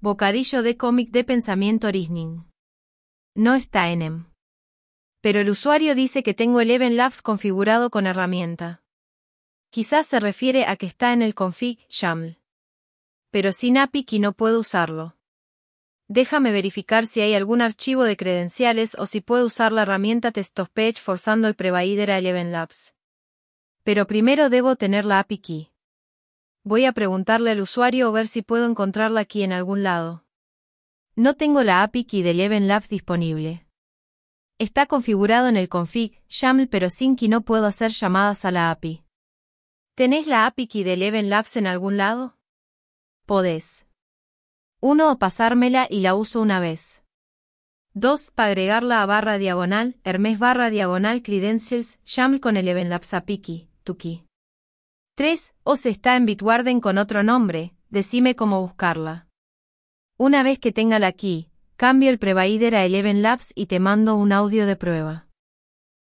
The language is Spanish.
Bocadillo de cómic de pensamiento Listening. No está en EM. Pero el usuario dice que tengo Eleven Labs configurado con herramienta. Quizás se refiere a que está en el config YAML. Pero sin API key no puedo usarlo. Déjame verificar si hay algún archivo de credenciales o si puedo usar la herramienta TestOfPage forzando el provider a Eleven Labs. Pero primero debo tener la API key. Voy a preguntarle al usuario o ver si puedo encontrarla aquí en algún lado. No tengo la API key de Eleven Labs disponible. Está configurado en el config YAML pero sin key no puedo hacer llamadas a la API. ¿Tenés la API key de Eleven Labs en algún lado? Podés. 1. O pasármela y la uso una vez. 2. Para agregarla a // Hermes // credentials YAML con Eleven Labs API key, tu key. 3. O se está en Bitwarden con otro nombre, decime cómo buscarla. Una vez que tenga la key, cambio el provider a Eleven Labs y te mando un audio de prueba.